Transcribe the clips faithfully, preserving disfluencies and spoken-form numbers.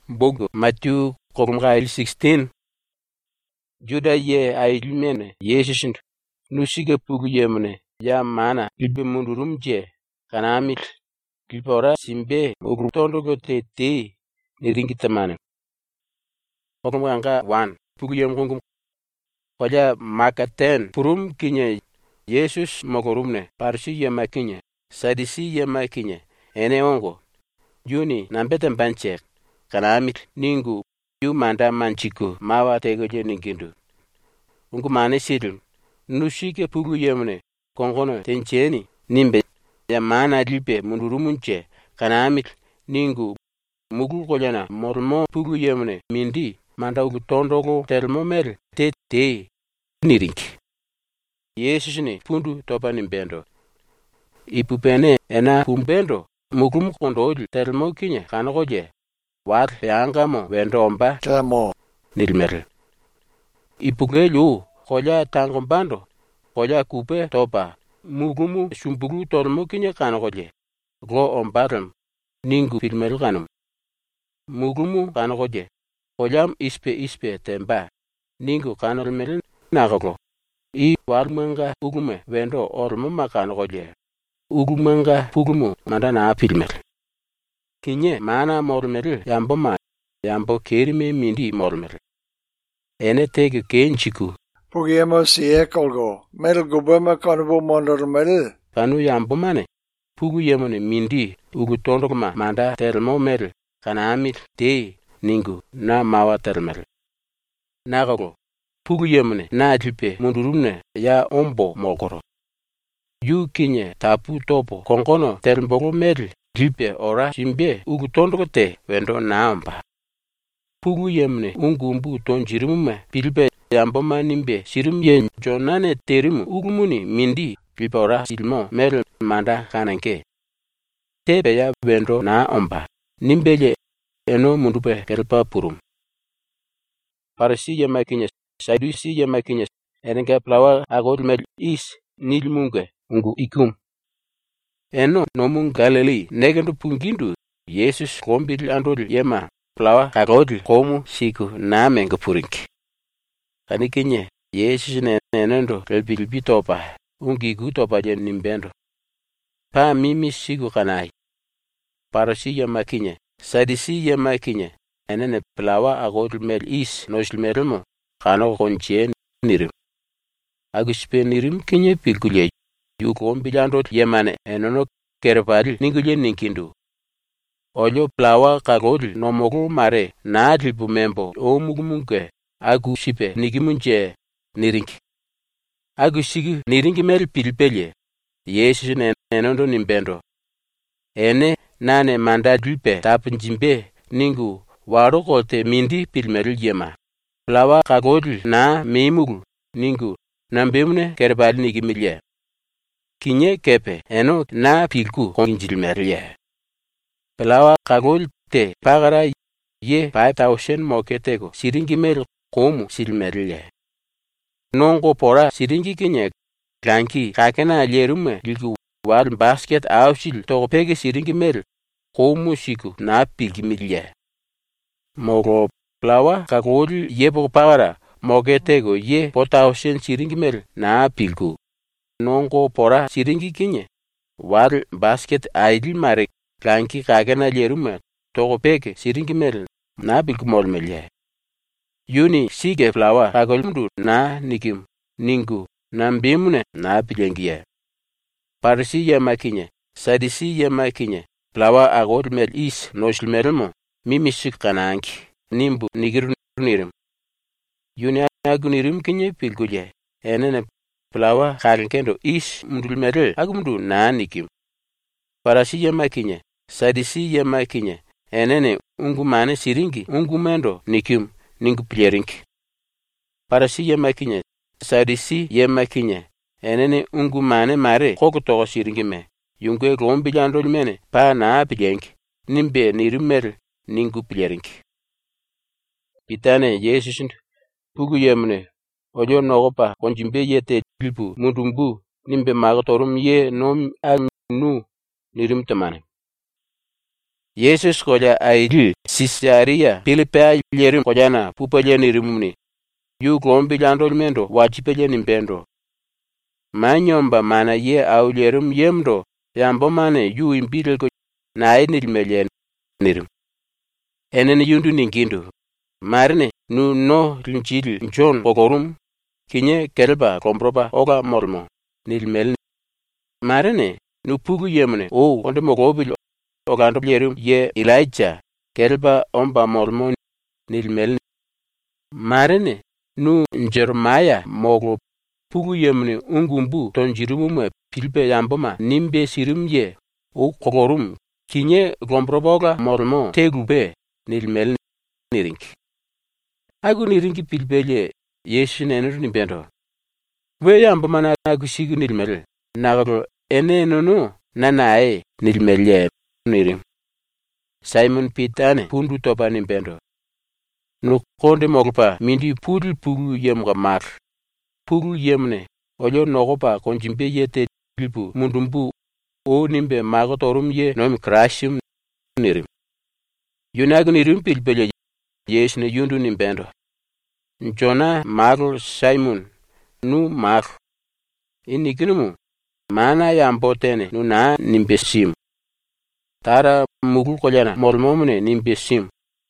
bogo Matthew kokumga sixteen. Juda ye ailmene Yesushindu nusiga pugu yemne ya mana gilbe mundurum je kanamil gilbora simbe ogrutondo go te te niringi tamane. Kokumga nga one pugu yem kungum koja makaten purum kinye Yesus mogorumne parsi yema kinye sadisi yema kinye ene ongo juni nambete banche kanamil ningu yu manda manchiko mawa tego je ningindu ungu mane sidul nushike pugu yemne kongono tencheni nimbe ya mana lipe mundurumunche kanamil ningu mugu kojana mormo pugu yemne mindi manda ugu tondogo telmo mer te te nirinki Yesus ni pundu topa nimbendo ipupene ena pumbendo mugum kondo telmo kinye kanogoje war yangamo wendo omba tamo nilmer ipugelu koja tangombando koja kupe topa mugumu shumbugu tolmo kinye kanogoje go ombaram ningu filmel kanum mugumu kanogoje kojam ispe ispe temba ningu kanolmel nagogo I warmanga ugume wendo ormo makanogoje ugumanga pugumu manda na filmel kinye mana mormel yambo ma yambo kerime mindi mormel ene tege kenchiku pugemo sie kolgo mel gubema kanbo mondormel kanu yambo mane pugu yemone mindi ugu tondogma manda termo mel kanamil te ningu na mawa termel nagogo pugu yemone na dipe mundurumne ya ombo mogoro yu kinye tapu topo kongono termbongo mel dipe ora simbe ugu tondogote wendo naamba pugu yemne ungumbu tonjirimume pilbe yamboma nimbe sirim ye jonane terimu ugumuni mindi pilbe ora silmo mel manda kananke tebe ya wendo na omba nimbele eno mundupe kelpa purum parasi yema kinye sadusi yema kinye enenga plawa agol mel is nilmunge ungu ikum eno nomun Galilei negendo pungindu Yesus kombil andol yema plawa kagodil komu siku na menga purinki kanikinye Yesus ne nenendo kelbilbi topa ungi gutopa jen nimbendo pa mimi siku kanai parasi yema kinye sadisi yema kinye enene plawa agodil mel is noshilmermo kano konchien nirim aguspe nirim kinye pilgulye yu kombilandot yemane enono kerpali ningulye ninkindu olyo plawa kagol nomogu mare na dilbu membo o mugumuge agu shipe nigimunje nirinki agu shigi nirinki mel pilpelye Yesus ne enondo nimbendo ene nane manda dilpe tapnjimbe ningu waro kote mindi pilmeril yema plawa kagol na memugu ningu nambemune kerpali nigimilye kinye kepe eno na pilku konginjilmerye plawa kagol te pagara ye five thousand moketego siringi mel komu silmerye nongo pora siringi kinye klanki kakena lerume ligu war basket ausil topege siringi mel komu siku na pilgimilye mogo plawa kagol ye bo pagara moketego ye four thousand siringi mel na pilku nongo pora siringi kinye war basket aidil mare klanki kagena lerume topege siringi mel na bilkumol melye yuni sige plawa kagolmdu na nikim ningu nambimune na bilengiye parsi yema kinye sadisi yema kinye plawa agod mel is noshilmermo mimi sik kananki nimbu nigirunirim yuni agunirim kinye pilgulye enene plawa kagnkendo is mdulmerel agumdu na nikim parasi yema kinye sadisi yema kinye enene ungu mane siringi ungu mendo nikim ningu plerinki parasi yema kinye sadisi yema kinye enene ungu mane mare koko togo siringi me yungwe rombi jandol mene pa na pilenki nimbe nirimmer ningu plerinki pitane Yesus pugu yemne ojo nogopa konjimbe yete dilpu mundumbu nimbe magatorum ye nom anu nirim tamane Yesus koja aidil Sisaria Pilipea yerim kojana pupalye nirimuni. Yu gombi landol mendo wachipelye nimpendo. Manyomba mana ye au yerim yemdo yambo mane yu imbile ko na enilmelye nirim. Enene yundu ningindu. Marine nu no linchili John kokorum kinye kelba komproba oga molmo nilmel. Marine nu pugu yemne o onde mogobil ogando yerim ye Elijah kelba omba molmo nilmel. Marine nu Jeremiah mogo pugu yemne ungumbu tonjirumuma pilbe yamboma nimbe sirim ye o kokorum kinye komproboga molmo tegube nilmel niring. Agu niringi pilbelye Yesu nenuru nimpendo. We yamboma na agusigu nilmel. Nagro ene nono nanae nilmelye nirim. Simon Peter pundu topa nimpendo. Nu konde mogpa mindi pudul pugu yemga mar. Pugu yemne olyo nogopa konjimbe yete pilpu mundumbu o nimbe mago torum ye nomi krashim nirim. Yunagu nirim pilbelye Yesu ne yundu nimpendo. Jona Marl Simon nu mar. Inikinumu mana yambotene nu na nimbesim. Tara mugul kolyana molmomune nimbesim.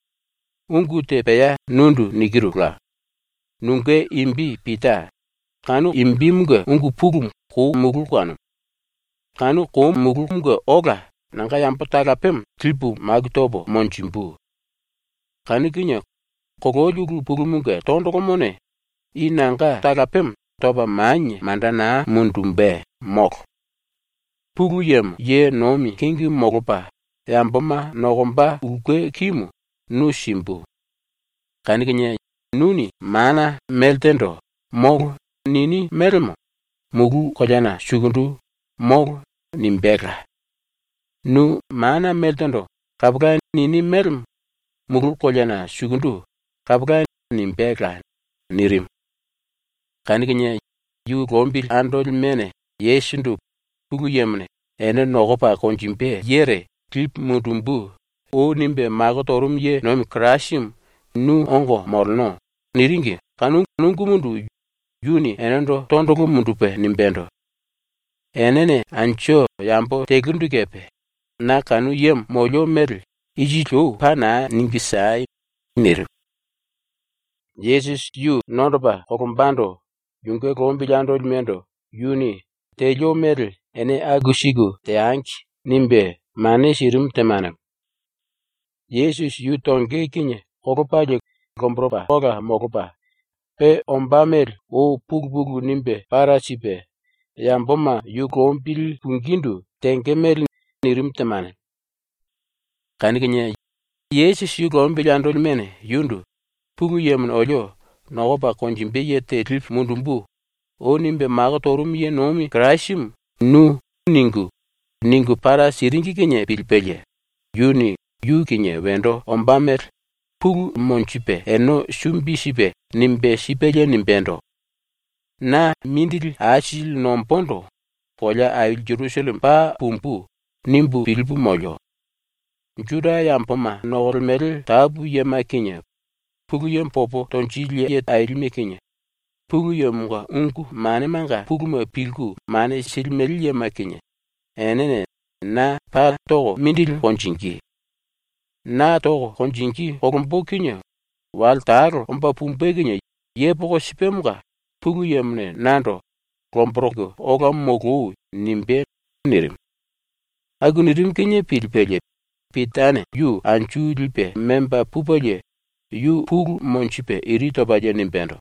Ungute peya nundu nigirula. Nunge imbi pita. Kanu imbi muge ungu pugum ko mugul kwanu. Kanu ko mugul muge oga nanga yambotala pem tilpu magtobo monchimbu. Kanu kinya kogojugu pugumuge tondo komone inanga talapem toba manye mandana mundumbe mok. Pugu yem ye nomi kingi mogopa yamboma nogomba ukwe kimu nu shimbu. Kanikinye nuni mana meltendo mog nini melmo mugu kojana shugundu mog nimbega. Nu mana meltendo kabga nini melm mugu kojana shugundu kabga nimbega nirim. Kanikinye yu gombil andol mene yeshindu pugu yemne ene nogopa konjimbe yere klip mudumbu o nimbe magotorum ye nomi krashim nu ongo molno niringi kanu nungumundu yuni enendo tondogu mundupe nimbendo. Enene ancho yambo tegundu kepe na kanu yem molyo merl ijito pana ningisai nirim. Jesus yu nondoba kokumbando yunge kombilando mendo yuni tejo merl ene agushigu te anki nimbe mane shirim temana. Jesus yu tonge kinye kokupaje komproba oga mokupa pe ombamer o pugbugu nimbe parasipe yamboma yu kombil pungindu tenge merl nirim temana. Kanikinye Jesus yu kombilando mene yundu pugu yemun olyo nogopa konjimbe yete trip mundumbu o nimbe magotorum ye nomi krashim nu ningu ningu para siringi kinye pilpelye yuni yu kinye wendo ombamer pugu monchipe eno shumbi shipe nimbe shipelye nimbendo na mindil achil nompondo pola ayil Jerusalem pa pumpu nimbu pilpu molyo. Juda yampoma nogolmel tabu yema kinye pugu yem popo tonchilye yet ayil mekinye. Pugu yemga ungu mane manga pugu me pilku mane silmel yema kinye. Enene na pa togo mindil konchinki. Na togo konchinki kokumbo kinye wal taro ompa pumpe kinye ye poko sipemga pugu yemne nando komproko oga mogu nimbe nirim. Agu nirim kinye pilpelye pitane yu anchu lipe memba pupalye yu pugu monchipe irito baje nimbendo.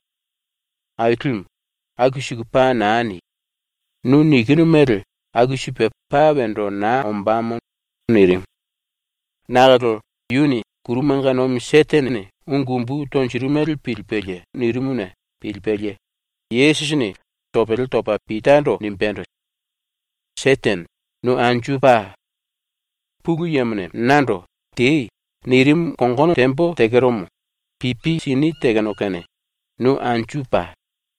Aiklum agushiku pa naani nu nikinu mere agushipe pa wendo na ombamo nirim. Nagato yuni kurumanga nomi setene ungumbu tonchirumel pilpelye nirimune pilpelye. Yesus ni topel topa pitando nimbendo. Seten nu anchu pa pugu yemne nando te nirim kongono tempo tegeromo pipi sini teganokene nu anchu pa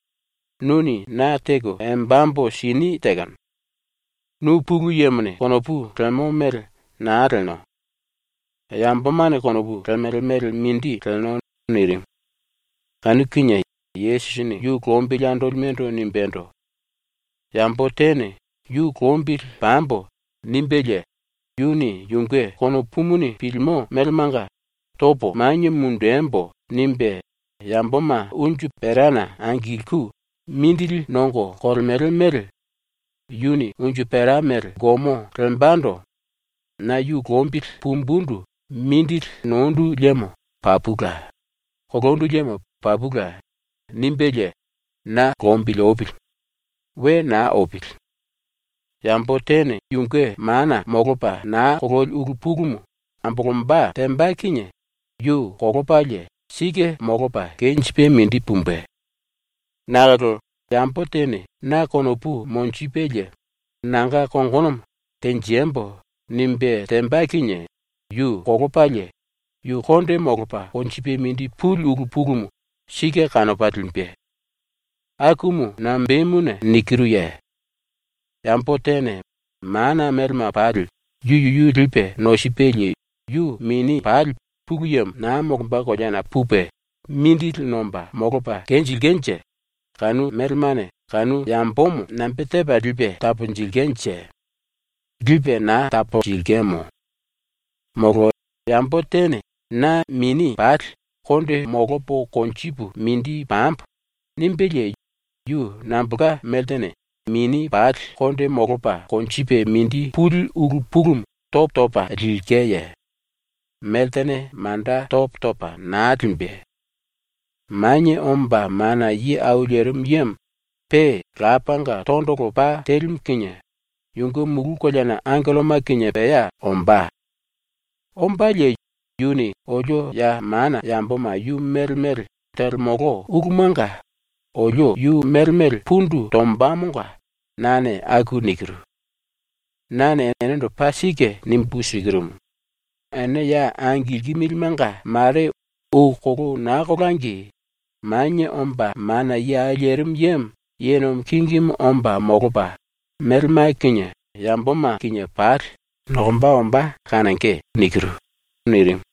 nuni na tego embambo sini tegan nu pugu yemne konopu tremo mer na areno yambo mane kono bu telmel mel mindi telno nirim. Kanu kinya Yesu ni yu kombil andol mento nimbento. Yambo tene yu kombil bambo nimbele yuni yungwe kono pumuni pilmo melmanga topo manye mundembo nimbe yambo ma unju perana angilku mindil nongo kolmel mel yuni unju peramel gomo telmbando na yu kombil pumbundu mindil nondu lemo papuga kogondu lemo papuga nimbele na kombil obil we na obil yambo tene yunge mana mogopa na kogol urupugumu ambogomba temba kinye yu kogopaje sige mogopa kenchipe mindi pumbe nagato yambo tene na konopu monchipeje nanga kongonom tenjembo nimbe temba kinye yu kogopaje yu konde mogopa konchipe mindi pul urupugumu sige kanopatlumpe akumu na mbemune nikiruye yambo tene mana melma padl yu yu yu lipe no shipelye yu mini padl puguyem na mogba ko jana pupe mindil nomba mogopa kenjil genche kanu melmane kanu yambomu na mpete ba lipe tapo njil genche lipe na tapo njil gemo mogo yambo tene na mini padl konde mogopo konchipu mindi pamp nimbelye yu nambuka meltene mini pat konde mogopa konchipe mindi pul uru pugum top topa rilkeye meltene manda top topa naatlimbe manye omba mana yi aulerum yem pe rapanga tondoko pa telim kinye yungo mugu kolyana angeloma kinye peya omba omba le yuni ojo ya mana yamboma yu melmel termogo ugumanga ojo yu melmel pundu tombamunga nane aku nikiru nane enendo pasike nimpusigirum ene ya angilgi milmanga mare o kogo na kogangi manye omba mana ya yerim yem yenom kingim omba mogoba melma kinye yamboma kinye par nomba omba kananke nikiru nirim